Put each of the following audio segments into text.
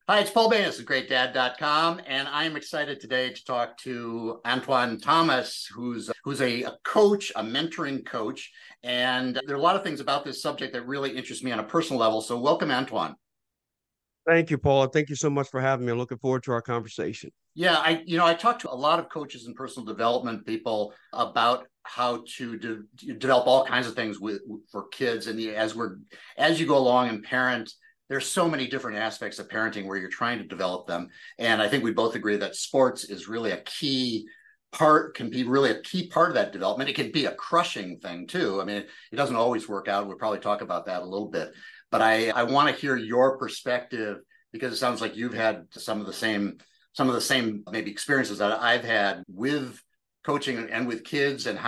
Hi, it's Paul Banis of GreatDad.com, and I'm excited today to talk to Antoine Thomas, who's a coach, a mentoring coach, and there are a lot of things about this subject that really interest me on a personal level. So, welcome, Antoine. Thank you, Paul. Thank you so much for having me. I'm looking forward to our conversation. Yeah, I talked to a lot of coaches and personal development people about how to develop all kinds of things for kids, and as you go along and parent, there's so many different aspects of parenting where you're trying to develop them. And I think we both agree that sports is really a key part, can be really a key part of that development. It can be a crushing thing too. I mean, it doesn't always work out. We'll probably talk about that a little bit. But I want to hear your perspective because it sounds like you've had some of the same maybe experiences that I've had with coaching and with kids and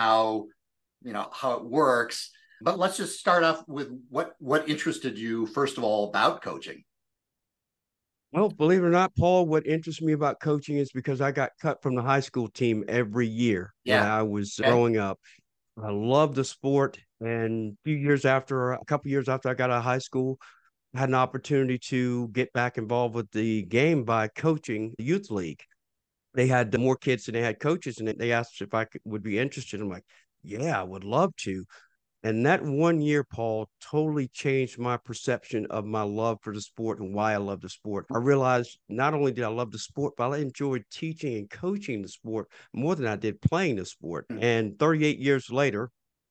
how it works. But let's just start off with what interested you first of all about coaching. Well, believe it or not, Paul, what interests me about coaching is because I got cut from the high school team every year when Yeah. I was Okay. growing up. I loved the sport. And a couple years after I got out of high school, I had an opportunity to get back involved with the game by coaching the youth league. They had more kids than they had coaches, and they asked if would be interested. I'm like, yeah, I would love to. And that 1 year, Paul, totally changed my perception of my love for the sport and why I love the sport. I realized not only did I love the sport, but I enjoyed teaching and coaching the sport more than I did playing the sport. And 38 years later,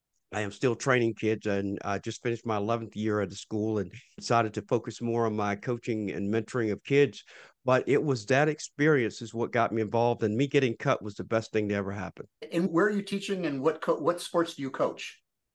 I am still training kids, and I just finished my 11th year at the school and decided to focus more on my coaching and mentoring of kids. But it was that experience is what got me involved, and me getting cut was the best thing to ever happen. And where are you teaching, and what sports do you coach?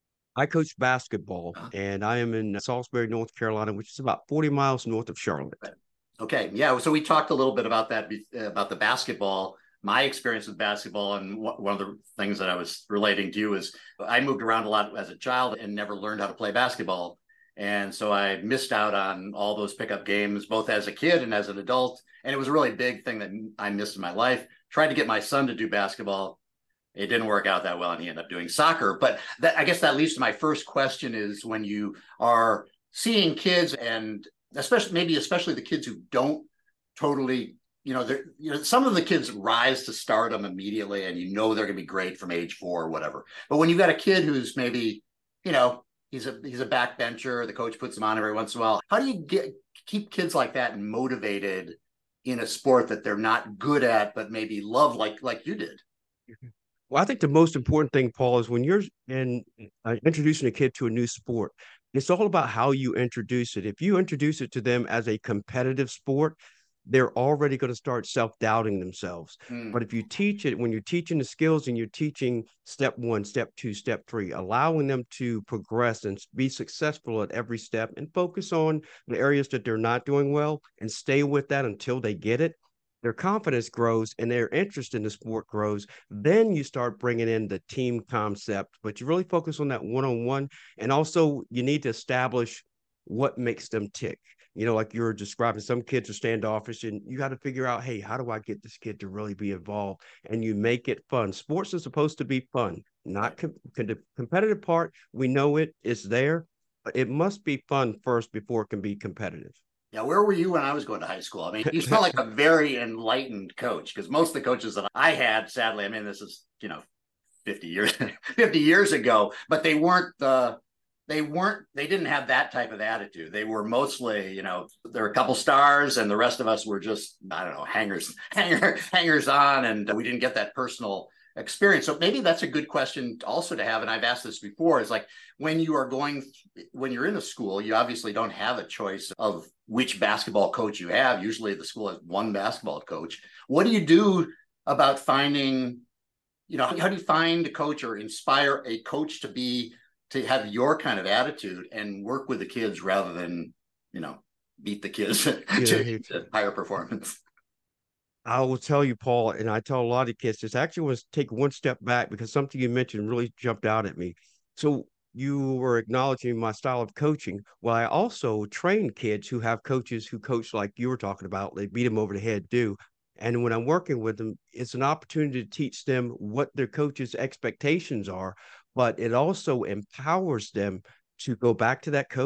I coach basketball, and I am in Salisbury, North Carolina, which is about 40 miles north of Charlotte. Okay, yeah. So we talked a little bit about that, about the basketball. My experience with basketball, and one of the things that I was relating to you is I moved around a lot as a child and never learned how to play basketball, and so I missed out on all those pickup games, both as a kid and as an adult. And it was a really big thing that I missed in my life. Tried to get my son to do basketball. It didn't work out that well, and he ended up doing soccer. But I guess that leads to my first question: is when you are seeing kids, and especially the kids who don't totally, some of the kids rise to stardom immediately, and they're going to be great from age 4 or whatever. But when you've got a kid who's maybe, he's a backbencher, the coach puts him on every once in a while. How do you keep kids like that motivated in a sport that they're not good at, but maybe love like you did? Well, I think the most important thing, Paul, is when you're introducing a kid to a new sport, it's all about how you introduce it. If you introduce it to them as a competitive sport, they're already going to start self-doubting themselves. Mm. But if you teach it, when you're teaching the skills and you're teaching step 1, step 2, step 3, allowing them to progress and be successful at every step and focus on the areas that they're not doing well and stay with that until they get it, their confidence grows and their interest in the sport grows. Then you start bringing in the team concept, but you really focus on that one-on-one. And also you need to establish what makes them tick. Like you're describing, some kids are standoffish, and you got to figure out, hey, how do I get this kid to really be involved? And you make it fun. Sports is supposed to be fun, not the competitive part. We know it is there, but it must be fun first before it can be competitive. Yeah, where were you when I was going to high school? I mean, you sound like a very enlightened coach, because most of the coaches that I had, sadly, I mean, this is, 50 years 50 years ago, but they didn't have that type of attitude. They were mostly, there were a couple stars, and the rest of us were just, I don't know, hangers on, and we didn't get that personal experience. So maybe that's a good question also to have. And I've asked this before, is like when you're in a school, you obviously don't have a choice of which basketball coach you have. Usually the school has one basketball coach. What do you do about finding, how do you find a coach or inspire a coach to have your kind of attitude and work with the kids rather than, beat the kids to higher performance? I will tell you, Paul, and I tell a lot of kids this. Actually was take one step back because something you mentioned really jumped out at me. So you were acknowledging my style of coaching. Well, I also train kids who have coaches who coach like you were talking about. They beat them over the head, do. And when I'm working with them, it's an opportunity to teach them what their coach's expectations are, but it also empowers them to go back to that coach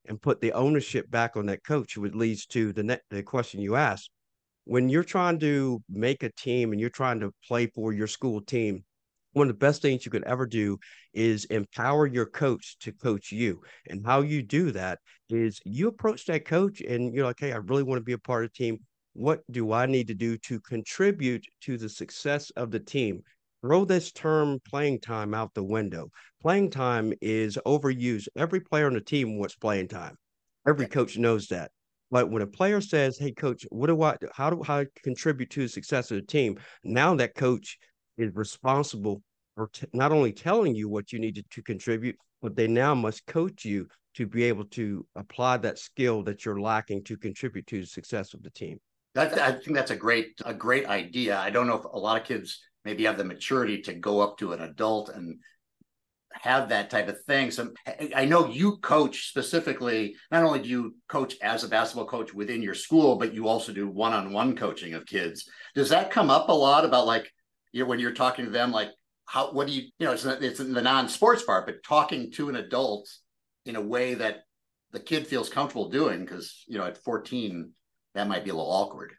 and put the ownership back on that coach, which leads to the question you asked. When you're trying to make a team and you're trying to play for your school team, one of the best things you could ever do is empower your coach to coach you. And how you do that is you approach that coach and you're like, hey, I really want to be a part of the team. What do I need to do to contribute to the success of the team? Throw this term playing time out the window. Playing time is overused. Every player on the team wants playing time. Every coach knows that. But when a player says, "Hey, coach, how do I contribute to the success of the team?" Now that coach is responsible for not only telling you what you need to contribute, but they now must coach you to be able to apply that skill that you're lacking to contribute to the success of the team. I think that's a great idea. I don't know if a lot of kids maybe have the maturity to go up to an adult and have that type of thing. So I know you coach specifically, not only do you coach as a basketball coach within your school, but you also do one-on-one coaching of kids. Does that come up a lot about like, when you're talking to them, like what do it's in the non-sports part, but talking to an adult in a way that the kid feels comfortable doing? Because, at 14, that might be a little awkward.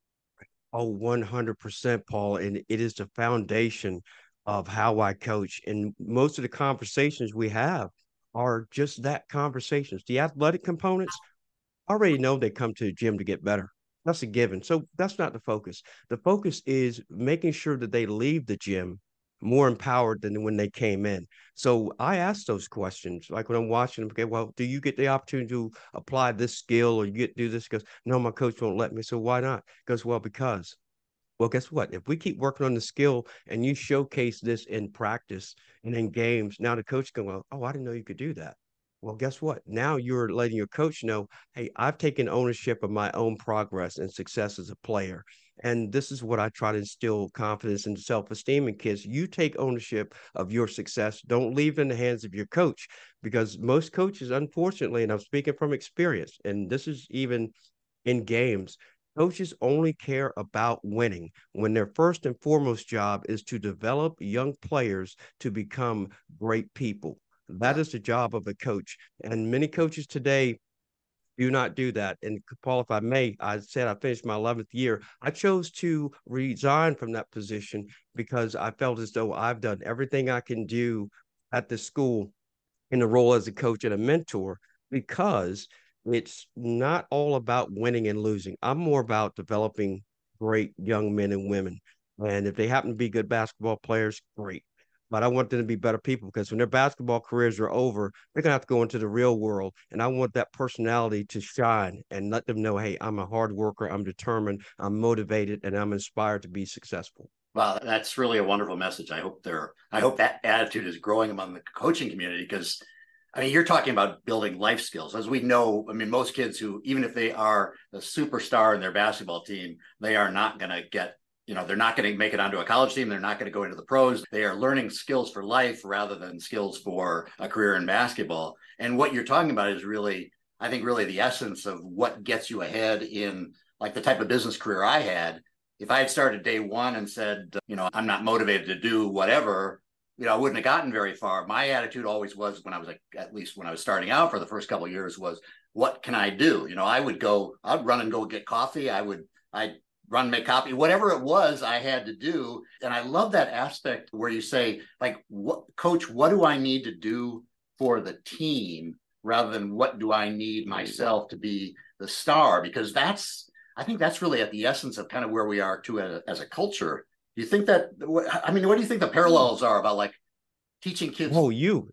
Oh, 100%, Paul. And it is the foundation of how I coach. And most of the conversations we have are just that conversations. The athletic components, I already know they come to the gym to get better. That's a given. So that's not the focus. The focus is making sure that they leave the gym more empowered than when they came in. So I ask those questions, like when I'm watching them. Okay, well, do you get the opportunity to apply this skill, or you get to do this? Because no, my coach won't let me. So why not? Because well, guess what? If we keep working on the skill and you showcase this in practice and in games, now the coach can go, oh, I didn't know you could do that. Well, guess what? Now you're letting your coach know, hey, I've taken ownership of my own progress and success as a player. And this is what I try to instill confidence and self-esteem in kids. You take ownership of your success. Don't leave it in the hands of your coach, because most coaches, unfortunately, and I'm speaking from experience, and this is even in games, coaches only care about winning when their first and foremost job is to develop young players to become great people. That is the job of a coach. And many coaches today do not do that. And Paul, if I may, I said I finished my 11th year. I chose to resign from that position because I felt as though I've done everything I can do at the school in the role as a coach and a mentor, because it's not all about winning and losing. I'm more about developing great young men and women. And if they happen to be good basketball players, great. But I want them to be better people, because when their basketball careers are over, they're going to have to go into the real world. And I want that personality to shine and let them know, hey, I'm a hard worker, I'm determined, I'm motivated, and I'm inspired to be successful. Wow, that's really a wonderful message. I hope that attitude is growing among the coaching community, because I mean, you're talking about building life skills. As we know, I mean, most kids who, even if they are the superstar in their basketball team, they are not going to they're not going to make it onto a college team. They're not going to go into the pros. They are learning skills for life rather than skills for a career in basketball. And what you're talking about is really, I think, really the essence of what gets you ahead in like the type of business career I had. If I had started day one and said, I'm not motivated to do whatever, I wouldn't have gotten very far. My attitude always was, when I was at least when I was starting out for the first couple of years, was, what can I do? I'd run and go get coffee. I'd run, make coffee, whatever it was I had to do. And I love that aspect where you say, like, coach, what do I need to do for the team, rather than what do I need myself to be the star? Because I think that's really at the essence of kind of where we are too as a culture. Do you think that, I mean, what do you think the parallels are about like teaching kids? Oh,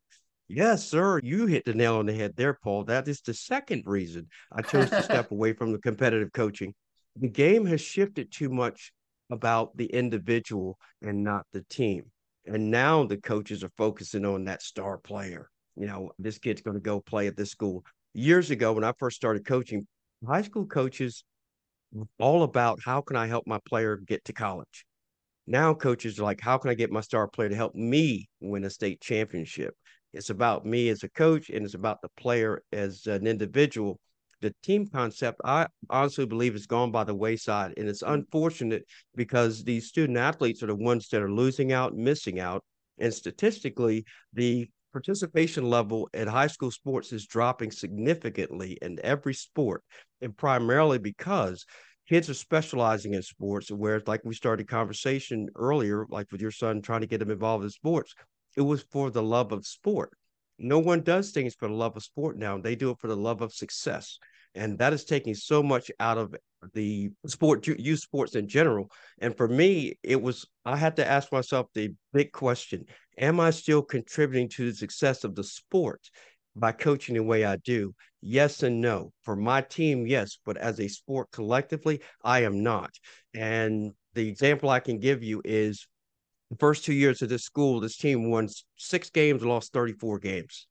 yes, sir. You hit the nail on the head there, Paul. That is the second reason I chose to step away from the competitive coaching. The game has shifted too much about the individual and not the team. And now the coaches are focusing on that star player. This kid's going to go play at this school. Years ago, when I first started coaching, high school coaches were all about, how can I help my player get to college? Now coaches are like, how can I get my star player to help me win a state championship? It's about me as a coach, and it's about the player as an individual. The team concept, I honestly believe, has gone by the wayside. And it's unfortunate, because these student athletes are the ones that are losing out, missing out. And statistically, the participation level in high school sports is dropping significantly in every sport, and primarily because kids are specializing in sports. Whereas, like we started conversation earlier, like with your son trying to get him involved in sports, it was for the love of sport. No one does things for the love of sport now. They do it for the love of success. And that is taking so much out of the sport, youth sports in general. And for me, I had to ask myself the big question: am I still contributing to the success of the sport by coaching the way I do? Yes and no. For my team, yes, but as a sport collectively, I am not. And the example I can give you is the first 2 years of this school, this team won 6 games, lost 34 games.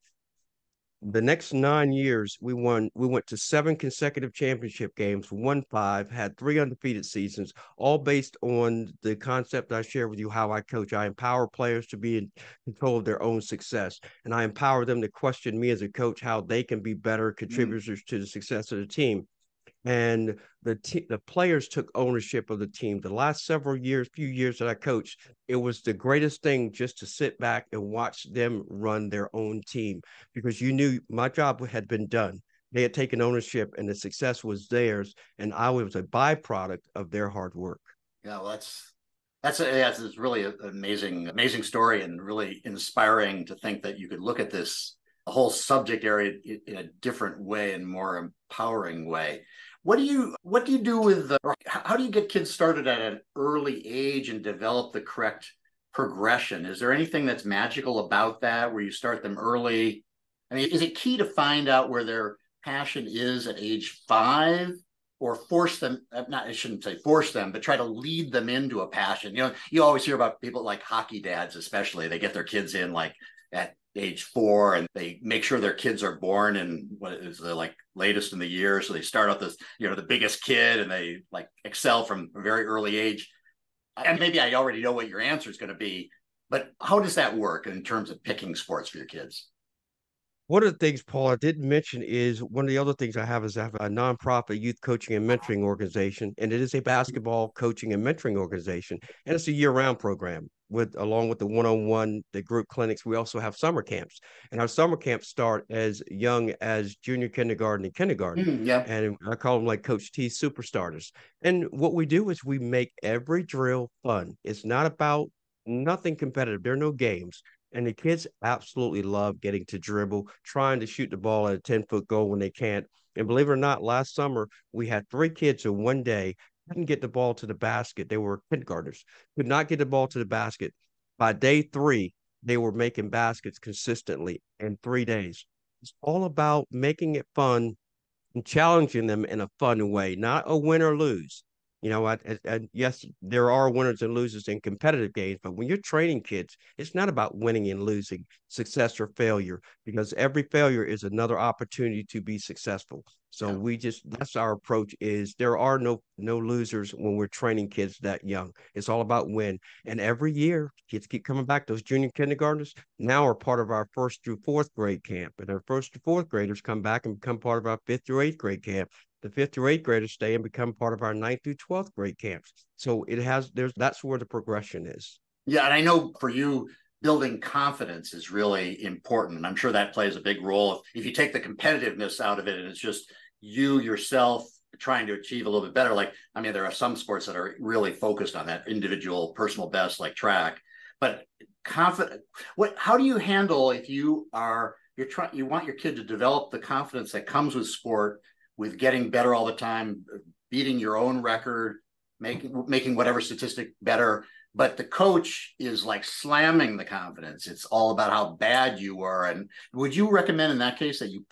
The next 9 years, we went to 7 consecutive championship games, won 5, had 3 undefeated seasons, all based on the concept I share with you, how I coach. I empower players to be in control of their own success, and I empower them to question me as a coach how they can be better Mm. contributors to the success of the team. And the players took ownership of the team. The last few years that I coached, it was the greatest thing just to sit back and watch them run their own team, because you knew my job had been done. They had taken ownership and the success was theirs, and I was a byproduct of their hard work. Yeah, well, that's it's really an amazing story, and really inspiring to think that you could look at this whole subject area in a different way and more empowering way. What do you do with how do you get kids started at an early age and develop the correct progression? Is there anything that's magical about that where you start them early? I mean, is it key to find out where their passion is at age 5, or force them, not, I shouldn't say force them, but try to lead them into a passion? You always hear about people like hockey dads, especially. They get their kids in like at age 4, and they make sure their kids are born in what is the like latest in the year. So they start out this, the biggest kid, and they like excel from a very early age. And maybe I already know what your answer is going to be, but how does that work in terms of picking sports for your kids? One of the things, Paul, I didn't mention is one of the other things I have a nonprofit youth coaching and mentoring organization, and it is a basketball coaching and mentoring organization, and it's a year-round program with along with the one-on-one, the group clinics. We also have summer camps, and our summer camps start as young as junior kindergarten and kindergarten, Yeah. and I call them like Coach T superstarters. And what we do is we make every drill fun. It's not about nothing competitive. There are no games. And the kids absolutely love getting to dribble, trying to shoot the ball at a 10-foot goal when they can't. And believe it or not, last summer we had 3 kids in one day couldn't get the ball to the basket. They were kindergartners, could not get the ball to the basket. By day 3, they were making baskets consistently in 3 days. It's all about making it fun and challenging them in a fun way, not a win or lose. Yes, there are winners and losers in competitive games, but when you're training kids, it's not about winning and losing, success or failure, because every failure is another opportunity to be successful. So Yeah. that's our approach. Is there are no losers when we're training kids that young. It's all about win. And every year, kids keep coming back. Those junior kindergartners now are part of our 1st through 4th grade camp, and our 1st to 4th graders come back and become part of our 5th through 8th grade camp. The 5th through 8th graders stay and become part of our 9th through 12th grade camps. So that's where the progression is. Yeah, and I know for you, building confidence is really important. And I'm sure that plays a big role. If you take the competitiveness out of it and it's just you yourself trying to achieve a little bit better, like, I mean, there are some sports that are really focused on that individual personal best, like track. But confident, how do you handle if you want your kid to develop the confidence that comes with sport, with getting better all the time, beating your own record, making whatever statistic better, but the coach is like slamming the confidence. It's all about how bad you are. And would you recommend in that case that you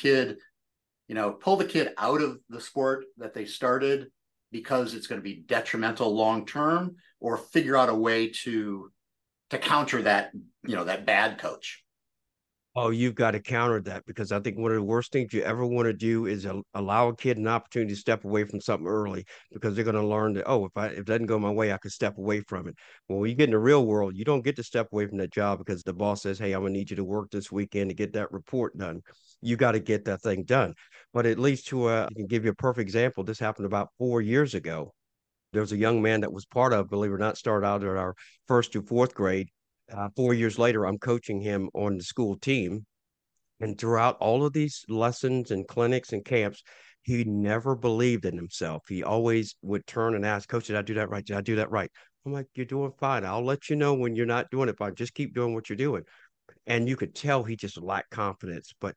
pull the kid out of the sport that they started because it's going to be detrimental long term, or figure out a way to counter that bad coach? Oh, you've got to counter that, because I think one of the worst things you ever want to do is allow a kid an opportunity to step away from something early, because they're going to learn that, oh, if it doesn't go my way, I can step away from it. Well, when you get in the real world, you don't get to step away from that job because the boss says, hey, I'm going to need you to work this weekend to get that report done. You got to get that thing done. But at least I can give you a perfect example. This happened about 4 years ago. There was a young man that was part of, believe it or not, started out at our 1st to 4th grade. 4 years later, I'm coaching him on the school team. And throughout all of these lessons and clinics and camps, he never believed in himself. He always would turn and ask, Coach, did I do that right? Did I do that right? I'm like, you're doing fine. I'll let you know when you're not doing it fine. Just keep doing what you're doing. And you could tell he just lacked confidence. But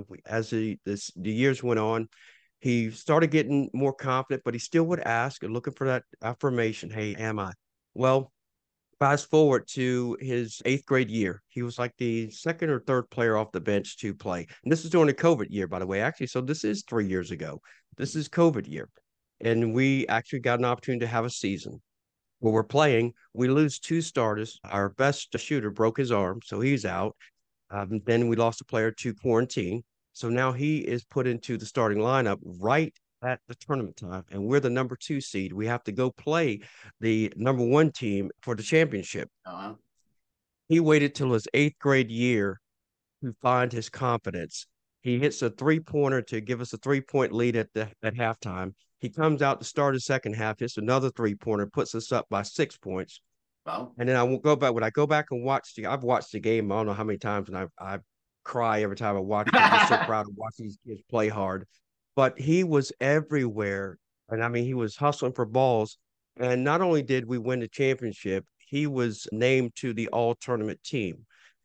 as the years went on, he started getting more confident, but he still would ask and looking for that affirmation. Hey, am I? Well, fast forward to his eighth grade year. He was like the second or third player off the bench to play. And this is during the COVID year, by the way, actually. So this is 3 years ago. This is COVID year. And we actually got an opportunity to have a season where we're playing. We lose two starters. Our best shooter broke his arm, so he's out. Then we lost a player to quarantine. So now he is put into the starting lineup right at the tournament time, and we're the number 2 seed. We have to go play the number 1 team for the championship. Uh-huh. He waited till his eighth grade year to find his confidence. He hits a 3-pointer to give us a 3-point lead at halftime. He comes out to start the second half, hits another 3-pointer, puts us up by 6 points. Wow. And then I will go back when I go back and I've watched the game. I don't know how many times, and I cry every time I watch it. I'm just so proud to watch these kids play hard. But he was everywhere, and I mean, he was hustling for balls. And not only did we win the championship, he was named to the all tournament team.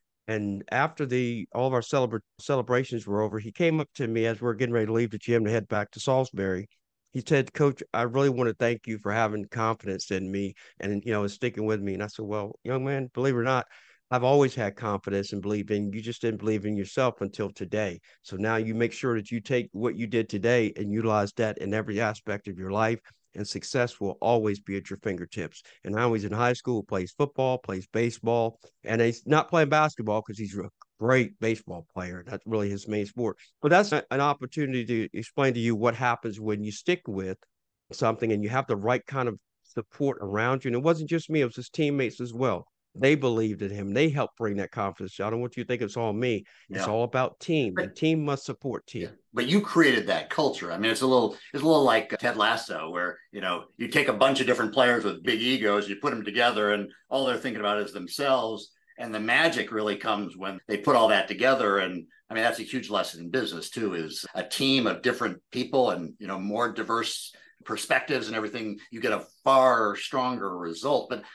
And after the all of our celebrations were over, he came up to me as we are getting ready to leave the gym to head back to Salisbury. He said, Coach, I really want to thank you for having confidence in me and sticking with me. And I said, well, young man, believe it or not, I've always had confidence and believed in you. Just didn't believe in yourself until today. So now you make sure that you take what you did today and utilize that in every aspect of your life, and success will always be at your fingertips. And now he's in high school, plays football, plays baseball, and he's not playing basketball because he's a great baseball player. That's really his main sport. But that's an opportunity to explain to you what happens when you stick with something and you have the right kind of support around you. And it wasn't just me, it was his teammates as well. They believed in him. They helped bring that confidence. I don't want you to think it's all me. Yeah. It's all about team. The team must support team. Yeah. But you created that culture. I mean, it's a little like Ted Lasso, where you take a bunch of different players with big egos, you put them together, and all they're thinking about is themselves. And the magic really comes when they put all that together. And I mean, that's a huge lesson in business too, is a team of different people and more diverse perspectives and everything, you get a far stronger result. But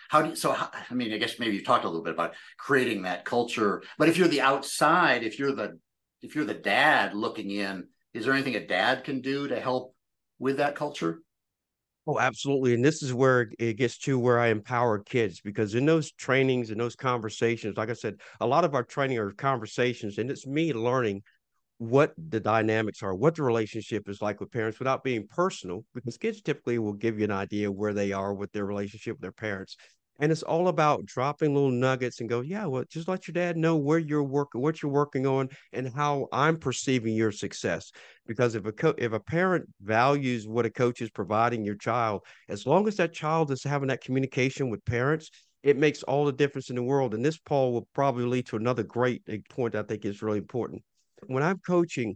I mean, I guess maybe you talked a little bit about creating that culture, but if you're the outside, if you're the dad looking in, is there anything a dad can do to help with that culture? Oh, absolutely. And this is where it gets to where I empower kids, because in those trainings and those conversations, like I said, a lot of our training are conversations, and it's me learning what the dynamics are, what the relationship is like with parents without being personal, because kids typically will give you an idea where they are with their relationship with their parents. And it's all about dropping little nuggets and go, yeah, well, just let your dad know where you're working, what you're working on, and how I'm perceiving your success. Because if a parent values what a coach is providing your child, as long as that child is having that communication with parents, it makes all the difference in the world. And this, Paul, will probably lead to another great point I think is really important. When I'm coaching,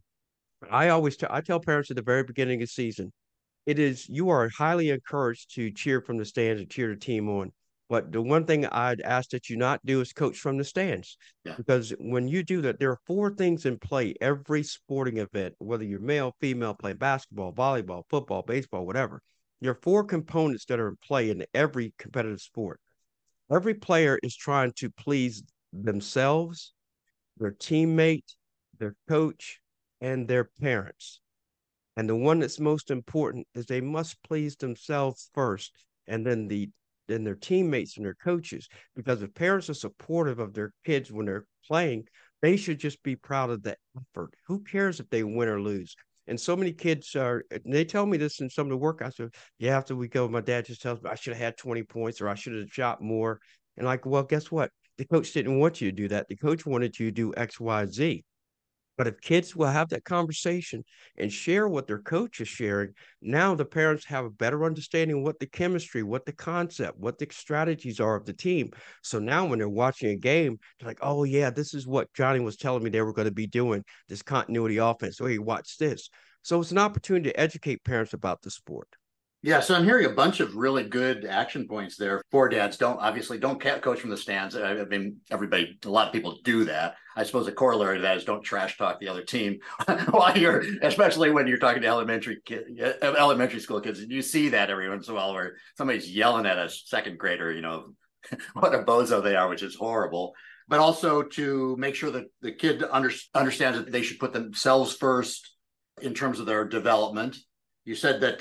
I tell parents at the very beginning of the season, you are highly encouraged to cheer from the stands and cheer the team on. But the one thing I'd ask that you not do is coach from the stands. Yeah. Because when you do that, there are 4 things in play every sporting event, whether you're male, female, playing basketball, volleyball, football, baseball, whatever. There are 4 components that are in play in every competitive sport. Every player is trying to please themselves, their teammate, their coach, and their parents. And the one that's most important is they must please themselves first, and then their teammates and their coaches. Because if parents are supportive of their kids when they're playing, they should just be proud of the effort. Who cares if they win or lose? And so many kids they tell me this in some of the work. I said, yeah, after we go, my dad just tells me I should have had 20 points or I should have shot more. And like, well, guess what? The coach didn't want you to do that. The coach wanted you to do X, Y, Z. But if kids will have that conversation and share what their coach is sharing, now the parents have a better understanding of what the chemistry, what the concept, what the strategies are of the team. So now when they're watching a game, they're like, oh, yeah, this is what Johnny was telling me they were going to be doing, this continuity offense. Oh, hey, watch this. So it's an opportunity to educate parents about the sport. Yeah, so I'm hearing a bunch of really good action points there for dads. Don't coach from the stands. I mean, a lot of people do that. I suppose a corollary to that is don't trash talk the other team while especially when you're talking to elementary school kids. You see that every once in a while where somebody's yelling at a second grader, what a bozo they are, which is horrible. But also to make sure that the kid understands that they should put themselves first in terms of their development. You said that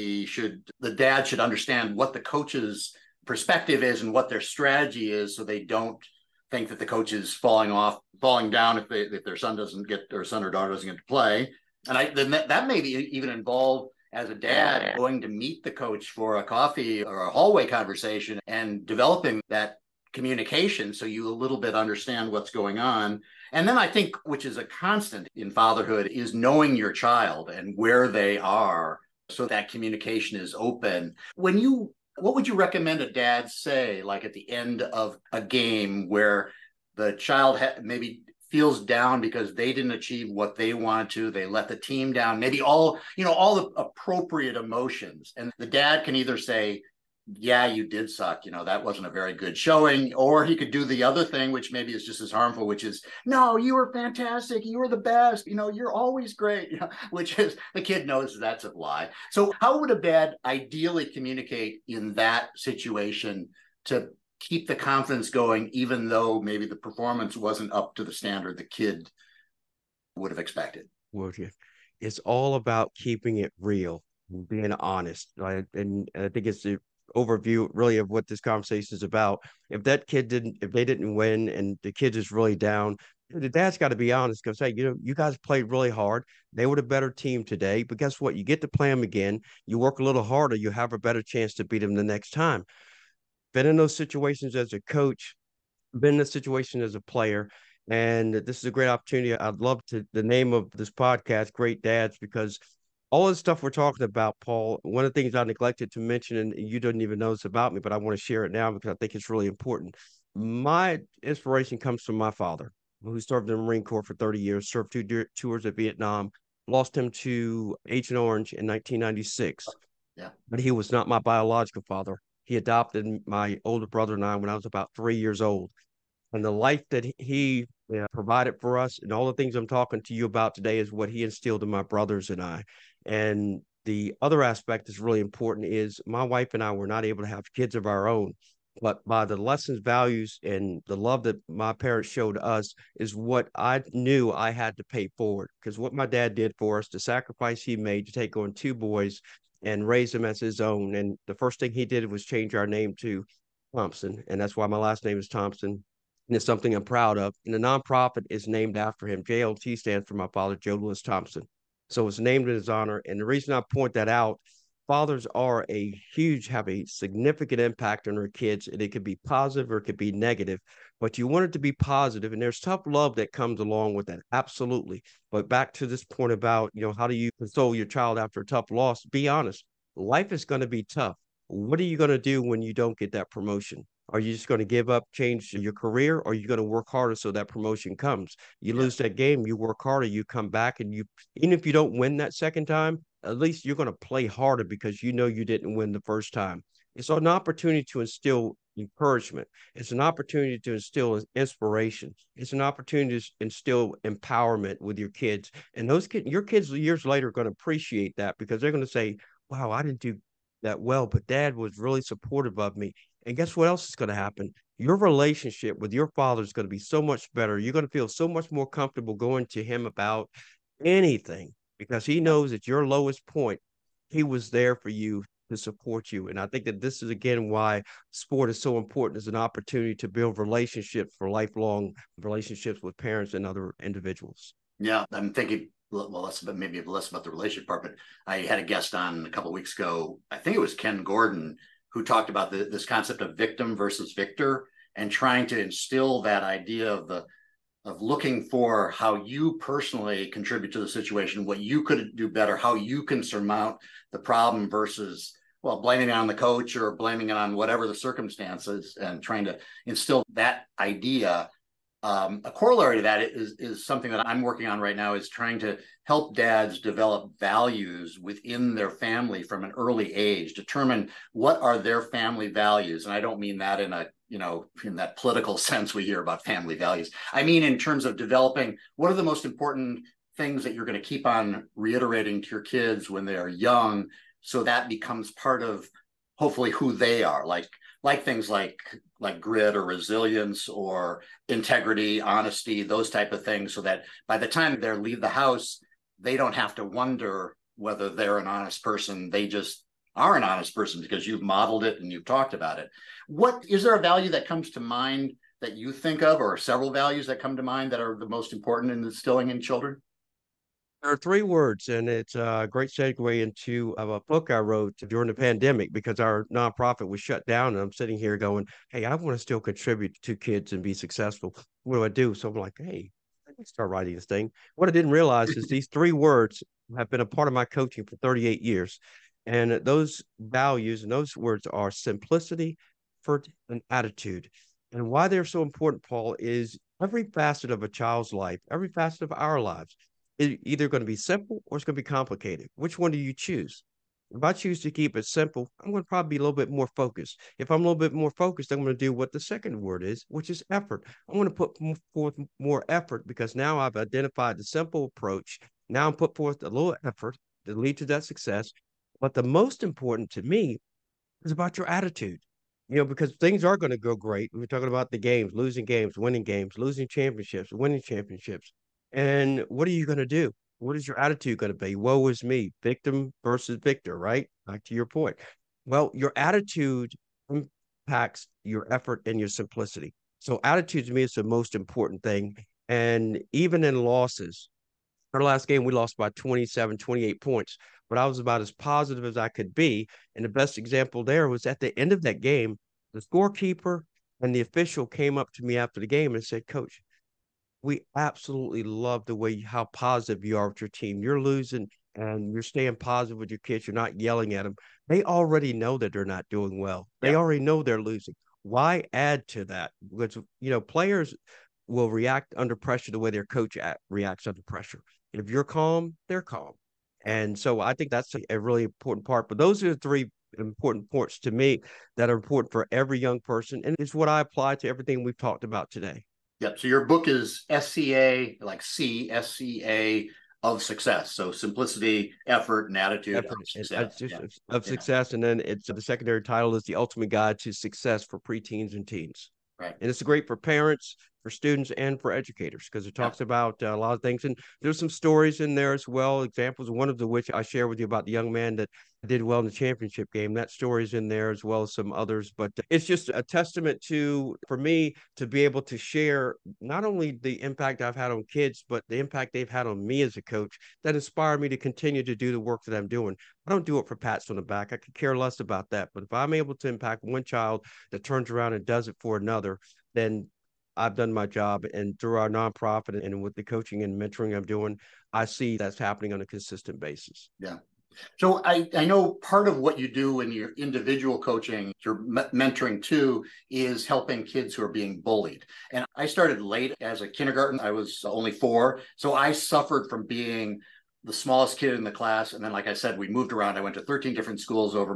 the dad should understand what the coach's perspective is and what their strategy is, so they don't think that the coach is falling down if their son or daughter doesn't get to play. And then that may even involve, as a dad, going to meet the coach for a coffee or a hallway conversation and developing that communication so you a little bit understand what's going on. And then I think, which is a constant in fatherhood, is knowing your child and where they are so that communication is open. What would you recommend a dad say, like at the end of a game where the child maybe feels down because they didn't achieve what they wanted to, they let the team down, maybe all the appropriate emotions. And the dad can either say, yeah, you did suck. That wasn't a very good showing. Or he could do the other thing, which maybe is just as harmful, which is, no, you were fantastic. You were the best. You're always great, which is, the kid knows that's a lie. So how would a dad ideally communicate in that situation to keep the confidence going, even though maybe the performance wasn't up to the standard the kid would have expected? It's all about keeping it real, being honest. Right? And I think it's the overview really of what this conversation is about. If they didn't win and the kid is really down, the dad's got to be honest because, hey, you guys played really hard. They were the better team today, but guess what? You get to play them again. You work a little harder, you have a better chance to beat them the next time. Been in those situations as a coach, been in a situation as a player, and this is a great opportunity. I'd love the name of this podcast, Great Dads, because all the stuff we're talking about, Paul, one of the things I neglected to mention, and you didn't even know this about me, but I want to share it now because I think it's really important. My inspiration comes from my father, who served in the Marine Corps for 30 years, served two tours of Vietnam, lost him to Agent Orange in 1996. Yeah. But he was not my biological father. He adopted my older brother and I when I was about 3 years old. And the life that he provided for us and all the things I'm talking to you about today is what he instilled in my brothers and I. And the other aspect that's really important is my wife and I were not able to have kids of our own, but by the lessons, values, and the love that my parents showed us is what I knew I had to pay forward. Because what my dad did for us, the sacrifice he made to take on two boys and raise them as his own. And the first thing he did was change our name to Thompson. And that's why my last name is Thompson. And it's something I'm proud of. And the nonprofit is named after him. JLT stands for my father, Joe Louis Thompson. So it's named in his honor. And the reason I point that out, fathers have a significant impact on their kids. And it could be positive or it could be negative. But you want it to be positive, and there's tough love that comes along with that. Absolutely. But back to this point about, how do you console your child after a tough loss? Be honest. Life is going to be tough. What are you going to do when you don't get that promotion? Are you just going to give up, change your career, or are you going to work harder so that promotion comes? You lose that game, you work harder, you come back, and even if you don't win that second time, at least you're going to play harder because you know you didn't win the first time. It's an opportunity to instill encouragement. It's an opportunity to instill inspiration. It's an opportunity to instill empowerment with your kids. And your kids years later are going to appreciate that because they're going to say, wow, I didn't do that well, but dad was really supportive of me. And guess what else is going to happen? Your relationship with your father is going to be so much better. You're going to feel so much more comfortable going to him about anything because he knows at your lowest point, he was there for you to support you. And I think that this is, again, why sport is so important as an opportunity to build relationships for lifelong relationships with parents and other individuals. Yeah, I'm thinking, well, maybe less about the relationship part, but I had a guest on a couple of weeks ago. I think it was Ken Gordon, who talked about this concept of victim versus victor and trying to instill that idea of looking for how you personally contribute to the situation, what you could do better, how you can surmount the problem versus, well, blaming it on the coach or blaming it on whatever the circumstances, and trying to instill that idea A corollary to that is something that I'm working on right now, is trying to help dads develop values within their family from an early age, determine what are their family values. And I don't mean that in a, in that political sense we hear about family values. I mean, in terms of developing what are the most important things that you're going to keep on reiterating to your kids when they are young, so that becomes part of hopefully who they are, like things like grit or resilience or integrity, honesty, those type of things, so that by the time they leave the house, they don't have to wonder whether they're an honest person. They just are an honest person because you've modeled it and you've talked about it. What is there a value that comes to mind that you think of, or several values that come to mind that are the most important in instilling in children? There are three words, and it's a great segue into a book I wrote during the pandemic because our nonprofit was shut down. And I'm sitting here going, hey, I want to still contribute to kids and be successful. What do I do? So I'm like, hey, I can start writing this thing. What I didn't realize is these three words have been a part of my coaching for 38 years. And those values and those words are simplicity, effort, and attitude. And why they're so important, Paul, is every facet of a child's life, every facet of our lives, it's either going to be simple or it's going to be complicated. Which one do you choose? If I choose to keep it simple, I'm going to probably be a little bit more focused. If I'm a little bit more focused, I'm going to do what the second word is, which is effort. I'm going to put forth more effort because now I've identified the simple approach. Now I'm put forth a little effort to lead to that success. But the most important to me is about your attitude. Because things are going to go great. We're talking about the games, losing games, winning games, losing championships, winning championships. And what are you going to do? What is your attitude going to be? Woe is me, victim versus victor, right? Back to your point. Well, your attitude impacts your effort and your simplicity. So, attitude to me is the most important thing. And even in losses, our last game, we lost by 27, 28 points, but I was about as positive as I could be. And the best example there was at the end of that game, the scorekeeper and the official came up to me after the game and said, Coach, we absolutely love the way how positive you are with your team. You're losing and you're staying positive with your kids. You're not yelling at them. They already know that they're not doing well. They Yeah. already know they're losing. Why add to that? Because players will react under pressure the way their coach reacts under pressure. If you're calm, they're calm. And so I think that's a really important part. But those are the three important points to me that are important for every young person. And it's what I apply to everything we've talked about today. Yep. So your book is SCA, like SCA of success. So simplicity, effort, and attitude of Effort and success. just Yeah. of Yeah. success. And then it's the secondary title is The Ultimate Guide to Success for Preteens and Teens. Right. And it's great for parents, for students, and for educators because it Yeah. talks about a lot of things. And there's some stories in there as well, examples, one of the which I share with you about the young man that did well in the championship game. That story's in there as well as some others. But it's just a testament for me to be able to share not only the impact I've had on kids, but the impact they've had on me as a coach that inspired me to continue to do the work that I'm doing. I don't do it for pats on the back. I could care less about that. But if I'm able to impact one child that turns around and does it for another, then I've done my job. And through our nonprofit and with the coaching and mentoring I'm doing, I see that's happening on a consistent basis. Yeah. So I know part of what you do in your individual coaching, your mentoring too, is helping kids who are being bullied. And I started late as a kindergarten. I was only 4. So I suffered from being the smallest kid in the class. And then, like I said, we moved around. I went to 13 different schools over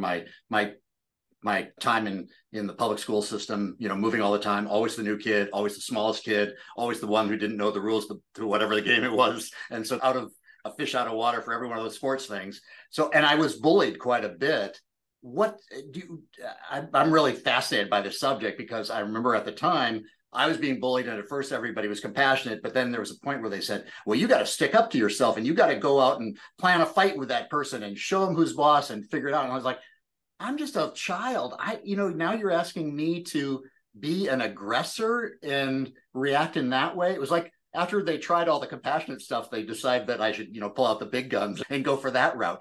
my time in the public school system, moving all the time, always the new kid, always the smallest kid, always the one who didn't know the rules to whatever the game it was. And so out of a fish out of water for every one of those sports things. So, and I was bullied quite a bit. What do you, I'm really fascinated by this subject because I remember at the time I was being bullied, and at first everybody was compassionate, but then there was a point where they said, well, you got to stick up to yourself and you got to go out and plan a fight with that person and show them who's boss and figure it out. And I was like, I'm just a child. Now you're asking me to be an aggressor and react in that way. It was like after they tried all the compassionate stuff, they decided that I should, pull out the big guns and go for that route.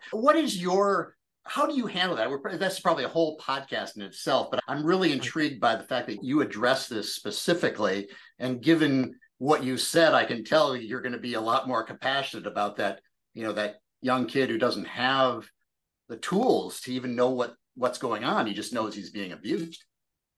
How do you handle that? That's probably a whole podcast in itself, but I'm really intrigued by the fact that you address this specifically. And given what you said, I can tell you're going to be a lot more compassionate about that, that young kid who doesn't have the tools to even know what's going on. He just knows he's being abused.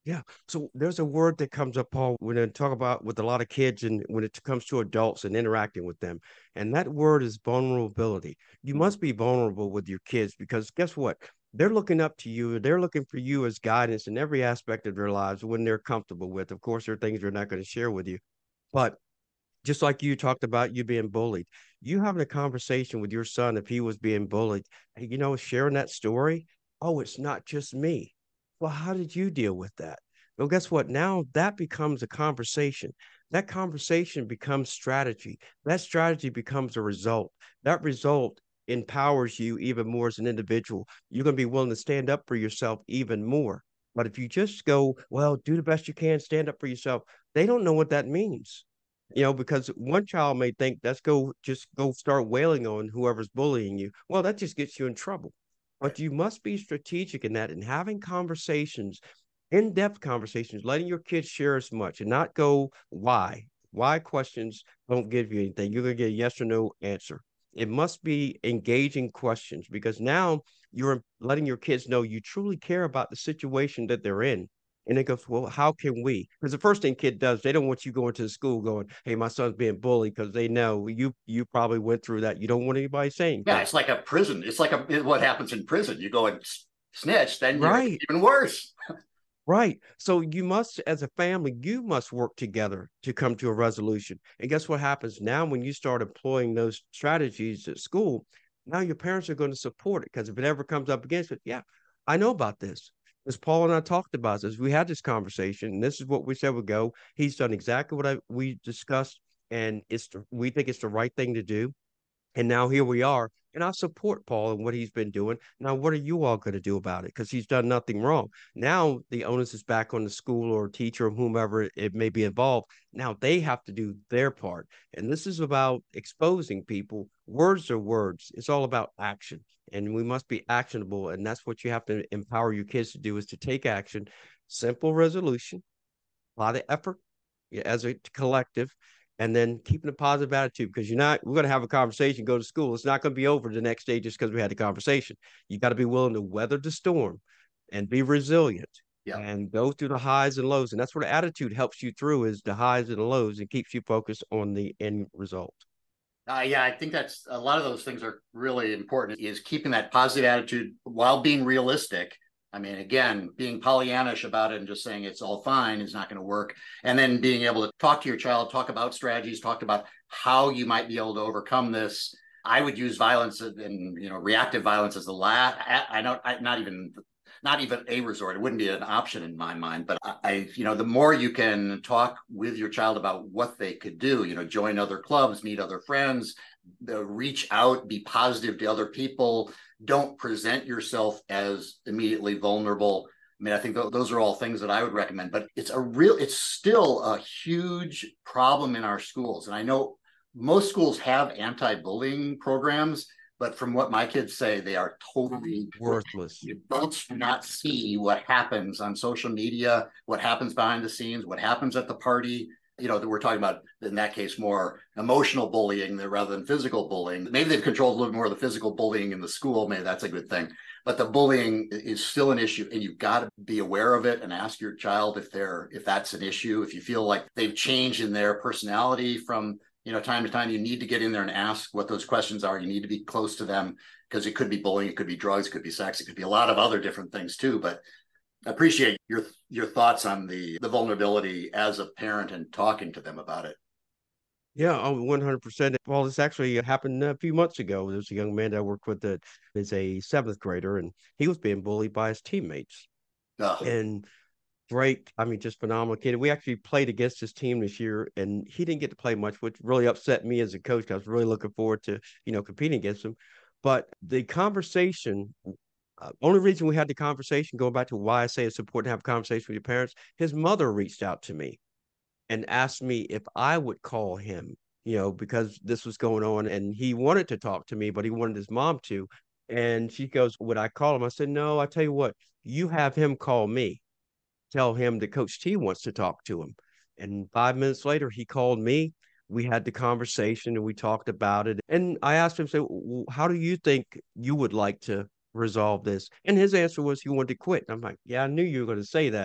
Yeah. So there's a word that comes up, Paul, when I talk about with a lot of kids and when it comes to adults and interacting with them. And that word is vulnerability. You Mhm. must be vulnerable with your kids because guess what? They're looking up to you. They're looking for you as guidance in every aspect of their lives when they're comfortable with. Of course, there are things they're not going to share with you. But just like you talked about you being bullied, you having a conversation with your son if he was being bullied, hey, sharing that story. Oh, it's not just me. Well, how did you deal with that? Well, guess what? Now that becomes a conversation. That conversation becomes strategy. That strategy becomes a result. That result empowers you even more as an individual. You're going to be willing to stand up for yourself even more. But if you just go, well, do the best you can, stand up for yourself, they don't know what that means. Because one child may think, let's go, just go start wailing on whoever's bullying you. Well, that just gets you in trouble. Right. But you must be strategic in that and having conversations, in-depth conversations, letting your kids share as much and not go why. Why questions don't give you anything. You're gonna get a yes or no answer. It must be engaging questions because now you're letting your kids know you truly care about the situation that they're in. And it goes, well, how can we? Because the first thing kid does, they don't want you going to the school going, hey, my son's being bullied because they know you probably went through that. You don't want anybody saying Yeah, anything. it's like a prison. It's like what happens in prison. You go and snitch, then you're Right. even worse. Right. So you must, as a family, you must work together to come to a resolution. And guess what happens now when you start employing those strategies at school? Now your parents are going to support it because if it ever comes up against it, yeah, I know about this. As Paul and I talked about this, we had this conversation, and this is what we said would go. He's done exactly what we discussed, and we think it's the right thing to do. And now here we are. And I support Paul and what he's been doing. Now, what are you all going to do about it? Because he's done nothing wrong. Now the onus is back on the school or teacher or whomever it may be involved. Now they have to do their part. And this is about exposing people. Words are words. It's all about action. And we must be actionable. And that's what you have to empower your kids to do is to take action. Simple resolution, a lot of effort, yeah, as a collective, and then keeping a positive attitude because we're going to have a conversation, go to school. It's not going to be over the next day just because we had a conversation. You got to be willing to weather the storm and be resilient Yeah. and go through the highs and lows. And that's where the attitude helps you through is the highs and the lows and keeps you focused on the end result. Yeah, I think that's a lot of those things are really important is keeping that positive attitude while being realistic. I mean, again, being Pollyannish about it and just saying it's all fine is not going to work. And then being able to talk to your child, talk about strategies, talk about how you might be able to overcome this. I would use violence and reactive violence as the last. I don't. Not even a resort. It wouldn't be an option in my mind. But the more you can talk with your child about what they could do, join other clubs, meet other friends, reach out, be positive to other people. Don't present yourself as immediately vulnerable. I mean, I think those are all things that I would recommend, but it's still a huge problem in our schools. And I know most schools have anti-bullying programs, but from what my kids say, they are totally Worthless. adults do not see what happens on social media, what happens behind the scenes, what happens at the party. That we're talking about in that case more emotional bullying rather than physical bullying. Maybe they've controlled a little more of the physical bullying in the school. Maybe that's a good thing. But the bullying is still an issue, and you've got to be aware of it and ask your child if that's an issue. If you feel like they've changed in their personality from time to time, you need to get in there and ask what those questions are. You need to be close to them because it could be bullying, it could be drugs, it could be sex, it could be a lot of other different things too. But I appreciate your thoughts on the vulnerability as a parent and talking to them about it. Yeah, 100%. Well, this actually happened a few months ago. There's a young man that I work with that is a seventh grader, and he was being bullied by his teammates. Oh, And great, I mean, just phenomenal kid. We actually played against his team this year, and he didn't get to play much, which really upset me as a coach. I was really looking forward to, competing against him. But the conversation, only reason we had the conversation, going back to why I say it's important to have a conversation with your parents, his mother reached out to me and asked me if I would call him, because this was going on and he wanted to talk to me, but he wanted his mom to. And she goes, would I call him? I said, no, I tell you what, you have him call me. Tell him that Coach T wants to talk to him. And 5 minutes later, he called me. We had the conversation and we talked about it. And I asked him, so how do you think you would like to resolve this? And his answer was he wanted to quit. And I'm like, yeah, I knew you were going to say that.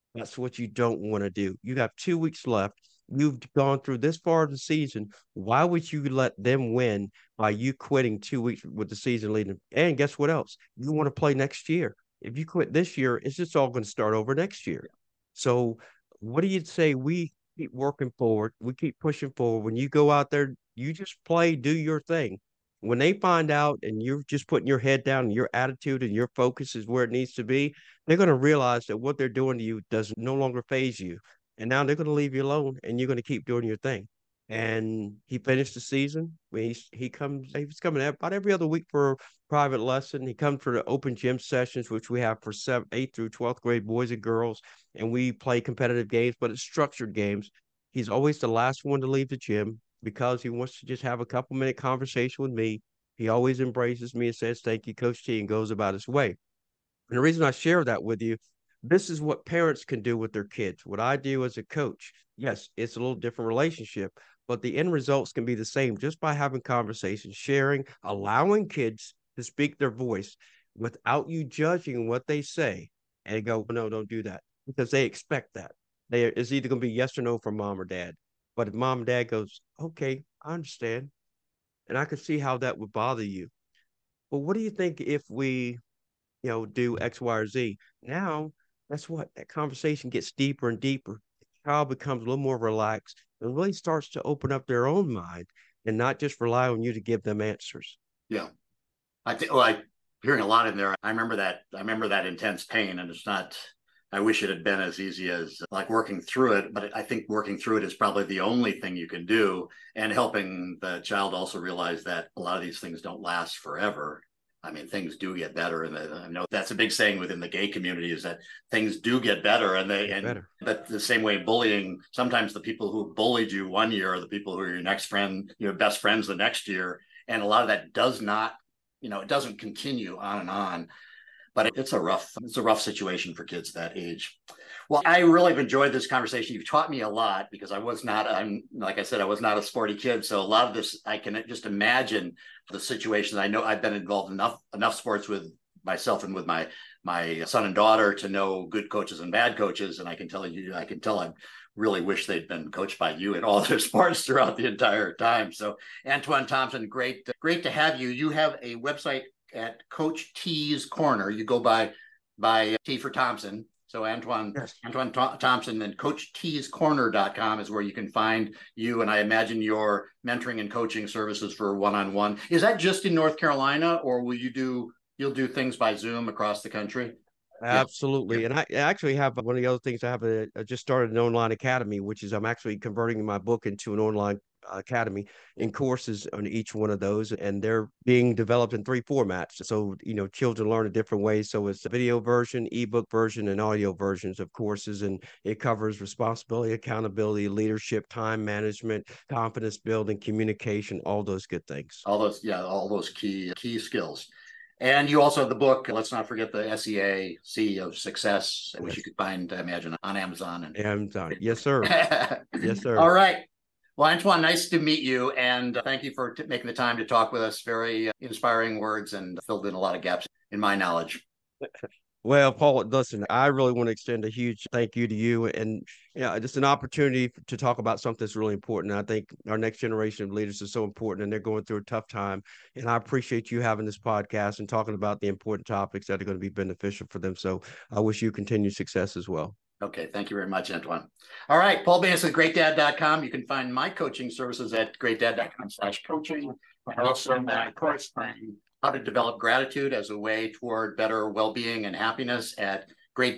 That's what you don't want to do. You have 2 weeks left. You've gone through this far of the season. Why would you let them win by you quitting 2 weeks with the season leading? And guess what else? You want to play next year. If you quit this year, it's just all going to start over next year. So, what do you say? We keep working forward. We keep pushing forward. When you go out there, you just play, do your thing. When they find out and you're just putting your head down and your attitude and your focus is where it needs to be, they're going to realize that what they're doing to you does no longer phase you. And now they're going to leave you alone and you're going to keep doing your thing. And he finished the season. He's coming about every other week for a private lesson. He comes for the open gym sessions, which we have for 8th through 12th grade boys and girls. And we play competitive games, but it's structured games. He's always the last one to leave the gym because he wants to just have a couple-minute conversation with me. He always embraces me and says, "Thank you, Coach T," and goes about his way. And the reason I share that with you, this is what parents can do with their kids. What I do as a coach, yes, it's a little different relationship, but the end results can be the same just by having conversations, sharing, allowing kids to speak their voice without you judging what they say and go, "No, don't do that," because they expect that. It's either going to be yes or no from mom or dad. But if mom and dad goes, "Okay, I understand," and I could see how that would bother you. But what do you think if we do X, Y, or Z? Now, that's what that conversation gets deeper and deeper. The child becomes a little more relaxed and really starts to open up their own mind and not just rely on you to give them answers. Yeah. I think, well, I hearing a lot in there. I remember that intense pain, and it's not. I wish it had been as easy as like working through it, but I think working through it is probably the only thing you can do, and helping the child also realize that a lot of these things don't last forever. I mean, things do get better, and I know that's a big saying within the gay community is that things do get better, but the same way bullying. Sometimes the people who bullied you one year are the people who are your next friend, your best friends the next year, and a lot of that does not, it doesn't continue on and on. But it's a rough situation for kids that age. Well, I really have enjoyed this conversation. You've taught me a lot because like I said, I was not a sporty kid. So a lot of this, I can just imagine the situations. I know I've been involved enough sports with myself and with my son and daughter to know good coaches and bad coaches. And I can tell I really wish they'd been coached by you in all their sports throughout the entire time. So Antoine Thompson, great to have you. You have a website at Coach T's Corner. You go by T for Thompson. So Antoine Thompson, and CoachT'sCorner.com is where you can find you. And I imagine your mentoring and coaching services for one-on-one. Is that just in North Carolina, or you'll do things by Zoom across the country? Absolutely. Yeah. And I actually have one of the other things. I just started an online academy, which is I'm actually converting my book into an online academy in courses on each one of those, and they're being developed in 3 formats. So children learn in different ways. So it's a video version, ebook version, and audio versions of courses, and it covers responsibility, accountability, leadership, time management, confidence building, communication, all those good things. All those key skills. And you also have the book, let's not forget, the SEAC of Success, which you could find, I imagine, on Amazon. Amazon. Yes, sir. Yes, sir. All right. Well, Antoine, nice to meet you. And thank you for making the time to talk with us. Very inspiring words and filled in a lot of gaps in my knowledge. Well, Paul, listen, I really want to extend a huge thank you to you. And just an opportunity to talk about something that's really important. I think our next generation of leaders is so important, and they're going through a tough time. And I appreciate you having this podcast and talking about the important topics that are going to be beneficial for them. So I wish you continued success as well. Okay. Thank you very much, Antoine. All right. Paul Banis at GreatDad.com. You can find my coaching services at GreatDad.com/coaching. And also my course on how to develop gratitude as a way toward better well-being and happiness at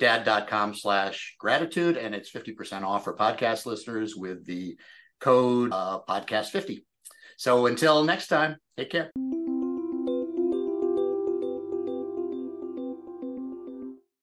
GreatDad.com/gratitude. And it's 50% off for podcast listeners with the code podcast50. So until next time, take care.